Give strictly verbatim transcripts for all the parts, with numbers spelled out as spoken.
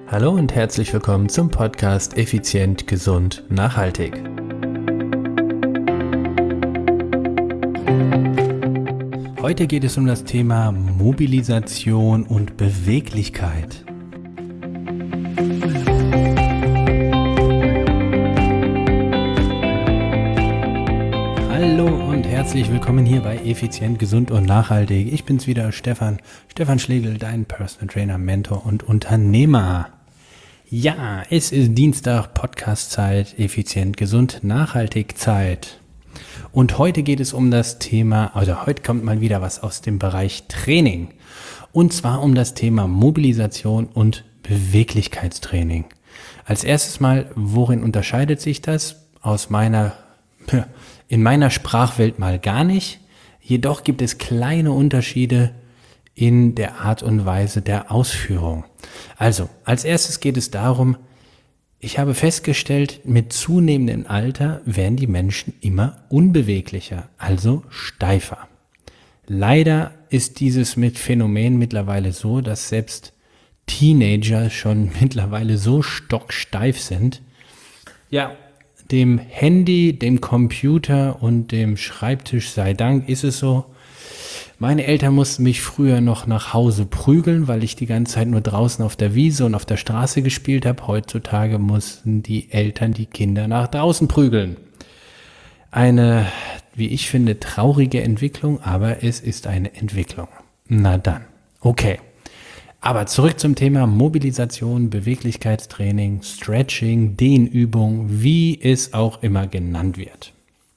Hallo und herzlich willkommen zum Podcast Effizient, Gesund, Nachhaltig. Heute geht es um das Thema Mobilisation und Beweglichkeit. Hallo und herzlich willkommen hier bei Effizient, Gesund und Nachhaltig. Ich bin's wieder, Stefan, Stefan Schlegel, dein Personal Trainer, Mentor und Unternehmer. Ja, es ist Dienstag, Podcast-Zeit, Effizient, Gesund, Nachhaltig Zeit. Und heute geht es um das Thema, also heute kommt mal wieder was aus dem Bereich Training. Und zwar um das Thema Mobilisation und Beweglichkeitstraining. Als erstes mal, worin unterscheidet sich das? Aus meiner, in meiner Sprachwelt mal gar nicht. Jedoch gibt es kleine Unterschiede in der Art und Weise der Ausführung. Also, als erstes geht es darum, ich habe festgestellt, mit zunehmendem Alter werden die Menschen immer unbeweglicher, also steifer. Leider ist dieses mit Phänomen mittlerweile so, dass selbst Teenager schon mittlerweile so stocksteif sind. Ja, dem Handy, dem Computer und dem Schreibtisch sei Dank ist es so. Meine Eltern mussten mich früher noch nach Hause prügeln, weil ich die ganze Zeit nur draußen auf der Wiese und auf der Straße gespielt habe. Heutzutage mussten die Eltern die Kinder nach draußen prügeln. Eine, wie ich finde, traurige Entwicklung, aber es ist eine Entwicklung. Na dann, okay. Aber zurück zum Thema Mobilisation, Beweglichkeitstraining, Stretching, Dehnübung, wie es auch immer genannt wird.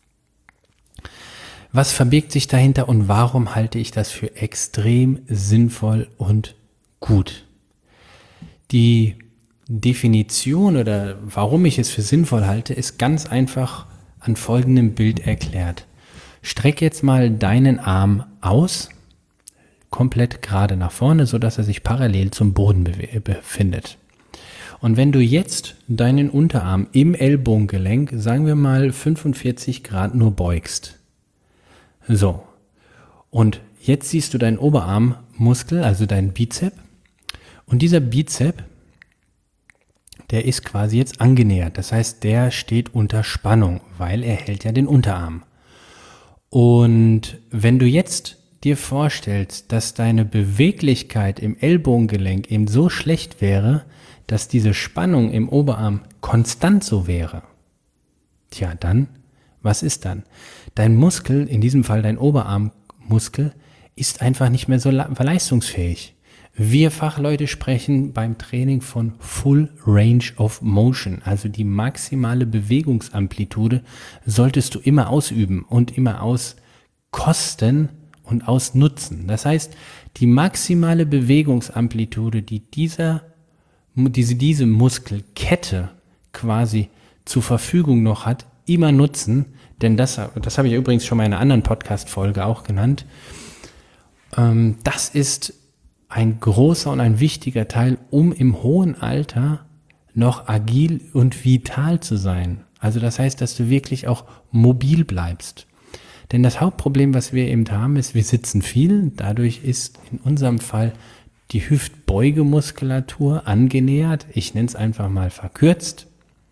Was verbirgt sich dahinter und warum halte ich das für extrem sinnvoll und gut? Die Definition oder warum ich es für sinnvoll halte, ist ganz einfach an folgendem Bild erklärt. Streck jetzt mal deinen Arm aus, komplett gerade nach vorne, sodass er sich parallel zum Boden bewe- befindet. Und wenn du jetzt deinen Unterarm im Ellbogengelenk, sagen wir mal fünfundvierzig Grad nur beugst, so, und jetzt siehst du deinen Oberarmmuskel, also deinen Bizep, und dieser Bizep, der ist quasi jetzt angenähert, das heißt, der steht unter Spannung, weil er hält ja den Unterarm. Und wenn du jetzt dir vorstellst, dass deine Beweglichkeit im Ellbogengelenk eben so schlecht wäre, dass diese Spannung im Oberarm konstant so wäre, tja, dann was ist dann? Dein Muskel, in diesem Fall dein Oberarmmuskel, ist einfach nicht mehr so leistungsfähig. Wir Fachleute sprechen beim Training von Full Range of Motion, also die maximale Bewegungsamplitude solltest du immer ausüben und immer auskosten und ausnutzen. Das heißt, die maximale Bewegungsamplitude, die dieser, diese, diese Muskelkette quasi zur Verfügung noch hat, immer nutzen, denn das, das habe ich übrigens schon mal in einer anderen Podcast-Folge auch genannt. Ähm, das ist ein großer und ein wichtiger Teil, um im hohen Alter noch agil und vital zu sein. Also das heißt, dass du wirklich auch mobil bleibst. Denn das Hauptproblem, was wir eben haben, ist, wir sitzen viel. Dadurch ist in unserem Fall die Hüftbeugemuskulatur angenähert. Ich nenne es einfach mal verkürzt.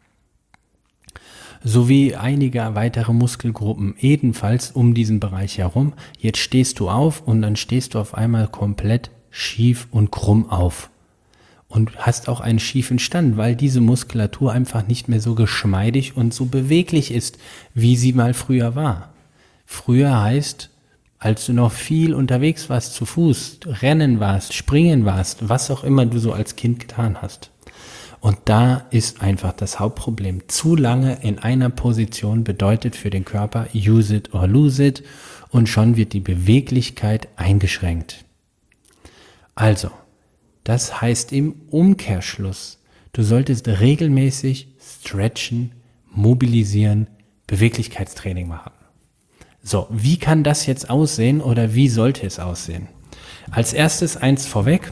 Sowie einige weitere Muskelgruppen ebenfalls um diesen Bereich herum. Jetzt stehst du auf und dann stehst du auf einmal komplett schief und krumm auf und hast auch einen schiefen Stand, weil diese Muskulatur einfach nicht mehr so geschmeidig und so beweglich ist, wie sie mal früher war. Früher heißt, als du noch viel unterwegs warst, zu Fuß, rennen warst, springen warst, was auch immer du so als Kind getan hast. Und da ist einfach das Hauptproblem. Zu lange in einer Position bedeutet für den Körper use it or lose it und schon wird die Beweglichkeit eingeschränkt. Also, das heißt im Umkehrschluss, du solltest regelmäßig stretchen, mobilisieren, Beweglichkeitstraining machen. So, wie kann das jetzt aussehen oder wie sollte es aussehen? Als erstes eins vorweg.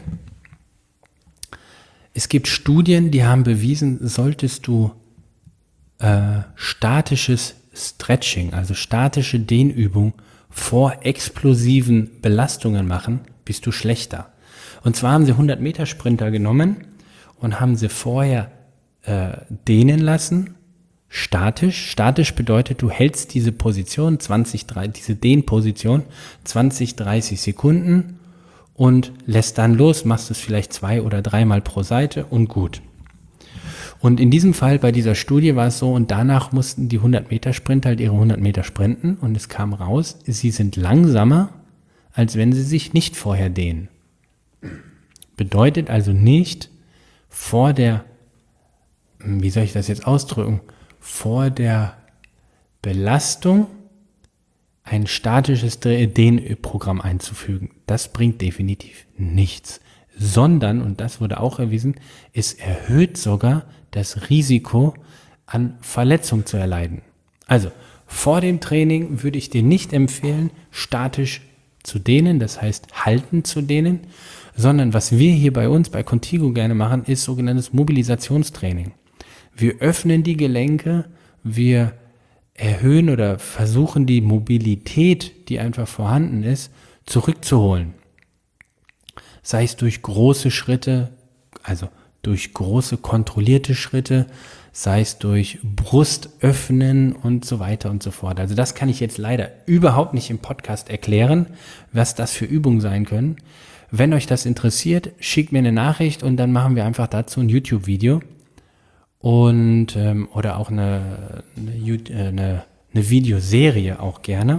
Es gibt Studien, die haben bewiesen, solltest du äh, statisches Stretching, also statische Dehnübung vor explosiven Belastungen machen, bist du schlechter. Und zwar haben sie hundert Meter Sprinter genommen und haben sie vorher äh, dehnen lassen, statisch. Statisch bedeutet, du hältst diese Position, zwanzig, dreißig, diese Dehnposition zwanzig, dreißig Sekunden und lässt dann los, machst es vielleicht zwei oder dreimal pro Seite und gut. Und in diesem Fall bei dieser Studie war es so, und danach mussten die hundert Meter Sprinter halt ihre hundert Meter sprinten und es kam raus, sie sind langsamer, als wenn sie sich nicht vorher dehnen. Bedeutet also nicht vor der, wie soll ich das jetzt ausdrücken, vor der Belastung ein statisches Dehnprogramm einzufügen. Das bringt definitiv nichts. Sondern, und das wurde auch erwiesen, es erhöht sogar das Risiko, an Verletzung zu erleiden. Also, vor dem Training würde ich dir nicht empfehlen, statisch zu dehnen, das heißt halten zu dehnen, sondern was wir hier bei uns bei Contigo gerne machen, ist sogenanntes Mobilisationstraining. Wir öffnen die Gelenke, wir erhöhen oder versuchen die Mobilität, die einfach vorhanden ist, zurückzuholen. Sei es durch große Schritte, also durch große kontrollierte Schritte, sei es durch Brustöffnen und so weiter und so fort. Also das kann ich jetzt leider überhaupt nicht im Podcast erklären, was das für Übungen sein können. Wenn euch das interessiert, schickt mir eine Nachricht und dann machen wir einfach dazu ein YouTube-Video und ähm, oder auch eine, eine, eine, eine Videoserie auch gerne.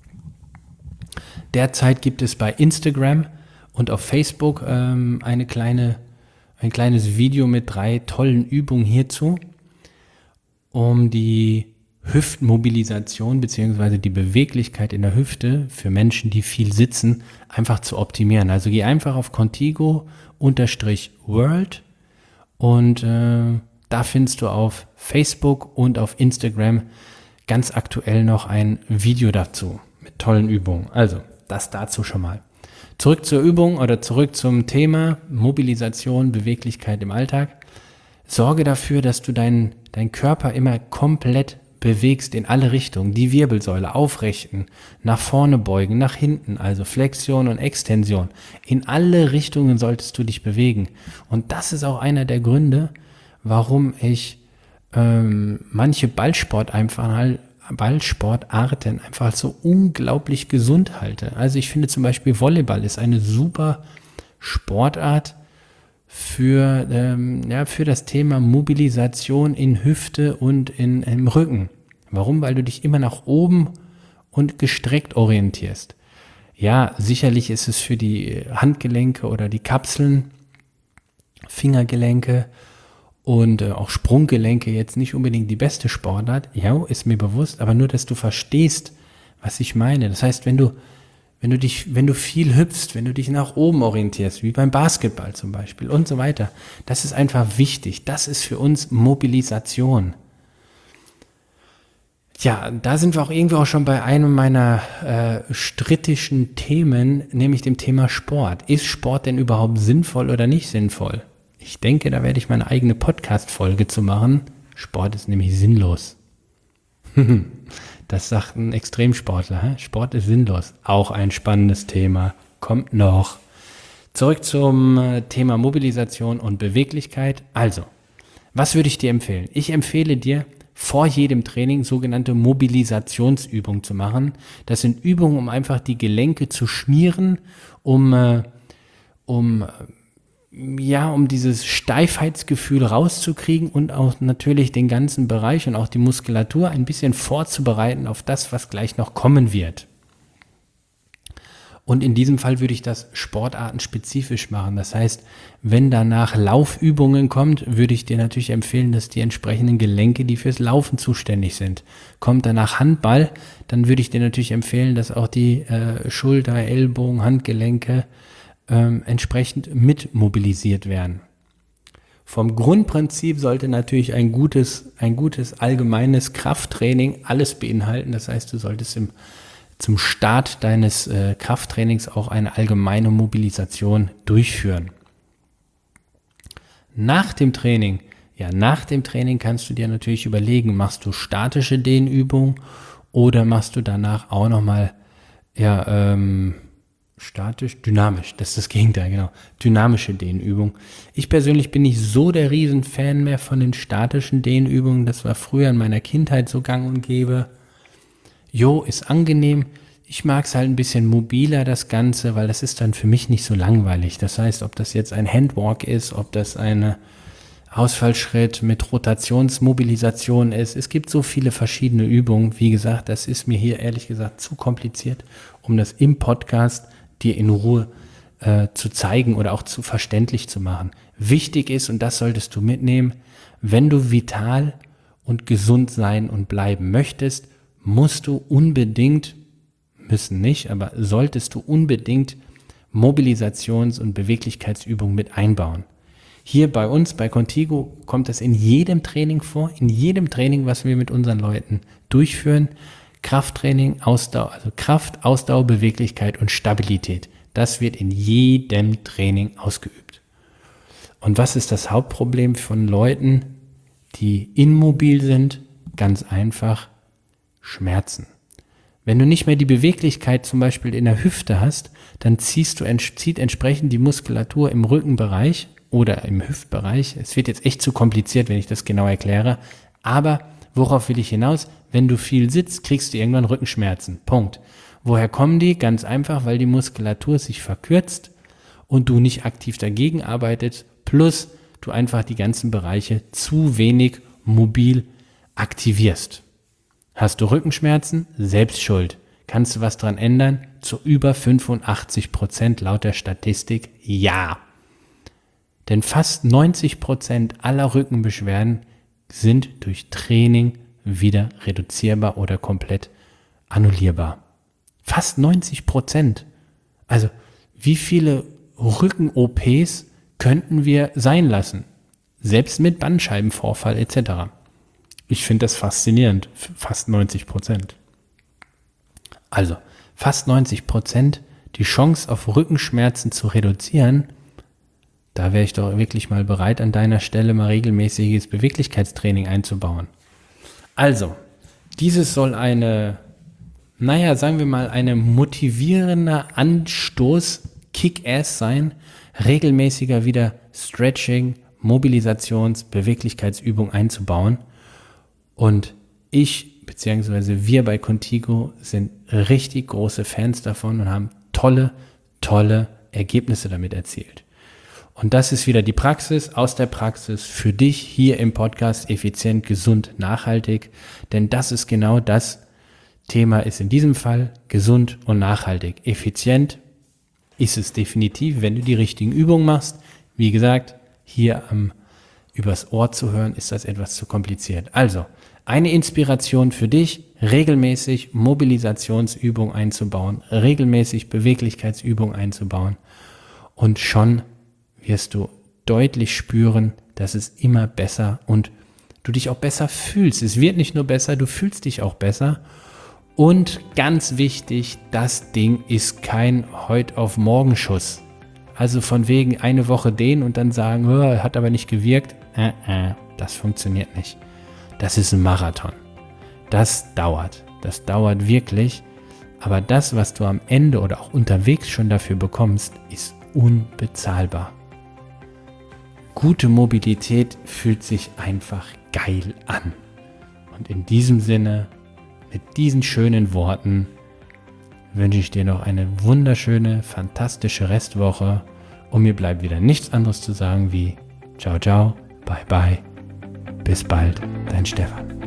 Derzeit gibt es bei Instagram und auf Facebook ähm, eine kleine, ein kleines Video mit drei tollen Übungen hierzu, um die Hüftmobilisation bzw. die Beweglichkeit in der Hüfte für Menschen, die viel sitzen, einfach zu optimieren. Also geh einfach auf Contigo-World und äh, da findest du auf Facebook und auf Instagram ganz aktuell noch ein Video dazu mit tollen Übungen. Also das dazu schon mal. Zurück zur Übung oder zurück zum Thema Mobilisation, Beweglichkeit im Alltag. Sorge dafür, dass du deinen dein Körper immer komplett bewegst in alle Richtungen. Die Wirbelsäule aufrichten, nach vorne beugen, nach hinten, also Flexion und Extension. In alle Richtungen solltest du dich bewegen. Und das ist auch einer der Gründe, warum ich ähm, manche Ballsport einfach halt Ballsportarten einfach so unglaublich gesund halte. Also ich finde zum Beispiel Volleyball ist eine super Sportart für, ähm, ja, für das Thema Mobilisation in Hüfte und in, im Rücken. Warum? Weil du dich immer nach oben und gestreckt orientierst. Ja, sicherlich ist es für die Handgelenke oder die Kapseln, Fingergelenke und äh, auch Sprunggelenke jetzt nicht unbedingt die beste Sportart. Ja, ist mir bewusst, aber nur, dass du verstehst, was ich meine. Das heißt, wenn du, wenn du dich, wenn du viel hüpfst, wenn du dich nach oben orientierst, wie beim Basketball zum Beispiel und so weiter, das ist einfach wichtig. Das ist für uns Mobilisation. Ja, da sind wir auch irgendwie auch schon bei einem meiner äh, strittischen Themen, nämlich dem Thema Sport. Ist Sport denn überhaupt sinnvoll oder nicht sinnvoll? Ich denke, da werde ich meine eigene Podcast-Folge zu machen. Sport ist nämlich sinnlos. Das sagt ein Extremsportler. Hä? Sport ist sinnlos. Auch ein spannendes Thema. Kommt noch. Zurück zum Thema Mobilisation und Beweglichkeit. Also, was würde ich dir empfehlen? Ich empfehle dir, vor jedem Training sogenannte Mobilisationsübungen zu machen. Das sind Übungen, um einfach die Gelenke zu schmieren, um, äh, um ja, um dieses Steifheitsgefühl rauszukriegen und auch natürlich den ganzen Bereich und auch die Muskulatur ein bisschen vorzubereiten auf das, was gleich noch kommen wird. Und in diesem Fall würde ich das sportartenspezifisch machen. Das heißt, wenn danach Laufübungen kommt, würde ich dir natürlich empfehlen, dass die entsprechenden Gelenke, die fürs Laufen zuständig sind. Kommt danach Handball, dann würde ich dir natürlich empfehlen, dass auch die äh, Schulter, Ellbogen, Handgelenke ähm, entsprechend mit mobilisiert werden. Vom Grundprinzip sollte natürlich ein gutes, ein gutes allgemeines Krafttraining alles beinhalten. Das heißt, du solltest im zum Start deines äh, Krafttrainings auch eine allgemeine Mobilisation durchführen. Nach dem Training, ja, nach dem Training kannst du dir natürlich überlegen, machst du statische Dehnübungen oder machst du danach auch nochmal ja, ähm, Statisch, dynamisch, das ist das Gegenteil, genau. Dynamische Dehnübung. Ich persönlich bin nicht so der Riesenfan mehr von den statischen Dehnübungen. Das war früher in meiner Kindheit so gang und gäbe. Jo, ist angenehm. Ich mag es halt ein bisschen mobiler, das Ganze, weil das ist dann für mich nicht so langweilig. Das heißt, ob das jetzt ein Handwalk ist, ob das eine Ausfallschritt mit Rotationsmobilisation ist. Es gibt so viele verschiedene Übungen. Wie gesagt, das ist mir hier ehrlich gesagt zu kompliziert, um das im Podcast dir in Ruhe äh, zu zeigen oder auch zu verständlich zu machen. Wichtig ist, und das solltest du mitnehmen, wenn du vital und gesund sein und bleiben möchtest, musst du unbedingt, müssen nicht, aber solltest du unbedingt Mobilisations- und Beweglichkeitsübungen mit einbauen. Hier bei uns, bei Contigo, kommt das in jedem Training vor, in jedem Training, was wir mit unseren Leuten durchführen. Krafttraining, Ausdauer, also Kraft, Ausdauer, Beweglichkeit und Stabilität. Das wird in jedem Training ausgeübt. Und was ist das Hauptproblem von Leuten, die immobil sind? Ganz einfach, Schmerzen. Wenn du nicht mehr die Beweglichkeit zum Beispiel in der Hüfte hast, dann ziehst du, zieht entsprechend die Muskulatur im Rückenbereich oder im Hüftbereich. Es wird jetzt echt zu kompliziert, wenn ich das genau erkläre, aber worauf will ich hinaus? Wenn du viel sitzt, kriegst du irgendwann Rückenschmerzen. Punkt. Woher kommen die? Ganz einfach, weil die Muskulatur sich verkürzt und du nicht aktiv dagegen arbeitest, plus du einfach die ganzen Bereiche zu wenig mobil aktivierst. Hast du Rückenschmerzen? Selbst schuld. Kannst du was dran ändern? Zu über fünfundachtzig Prozent laut der Statistik ja. Denn fast neunzig Prozent aller Rückenbeschwerden sind durch Training wieder reduzierbar oder komplett annullierbar. Fast neunzig Prozent. Also wie viele Rücken-O Ps könnten wir sein lassen? Selbst mit Bandscheibenvorfall et cetera. Ich finde das faszinierend. Fast neunzig Prozent. Also fast neunzig Prozent, die Chance auf Rückenschmerzen zu reduzieren. Da wäre ich doch wirklich mal bereit, an deiner Stelle mal regelmäßiges Beweglichkeitstraining einzubauen. Also, dieses soll eine, naja, sagen wir mal, eine motivierender Anstoß, Kick-Ass sein, regelmäßiger wieder Stretching, Mobilisations-, Beweglichkeitsübung einzubauen. Und ich, beziehungsweise wir bei Contigo sind richtig große Fans davon und haben tolle, tolle Ergebnisse damit erzielt. Und das ist wieder die Praxis aus der Praxis für dich hier im Podcast effizient, gesund, nachhaltig. Denn das ist genau das Thema, ist in diesem Fall gesund und nachhaltig. Effizient ist es definitiv, wenn du die richtigen Übungen machst. Wie gesagt, hier am übers Ohr zu hören, ist das etwas zu kompliziert. Also, eine Inspiration für dich, regelmäßig Mobilisationsübungen einzubauen, regelmäßig Beweglichkeitsübungen einzubauen und schon wirst du deutlich spüren, dass es immer besser und du dich auch besser fühlst. Es wird nicht nur besser, du fühlst dich auch besser. Und ganz wichtig, das Ding ist kein Heut-auf-Morgen-Schuss. Also von wegen eine Woche dehnen und dann sagen, oh, hat aber nicht gewirkt. Äh, äh, das funktioniert nicht. Das ist ein Marathon. Das dauert. Das dauert wirklich. Aber das, was du am Ende oder auch unterwegs schon dafür bekommst, ist unbezahlbar. Gute Mobilität fühlt sich einfach geil an. Und in diesem Sinne, mit diesen schönen Worten, wünsche ich dir noch eine wunderschöne, fantastische Restwoche. Und mir bleibt wieder nichts anderes zu sagen wie ciao, ciao, bye, bye. Bis bald, dein Stefan.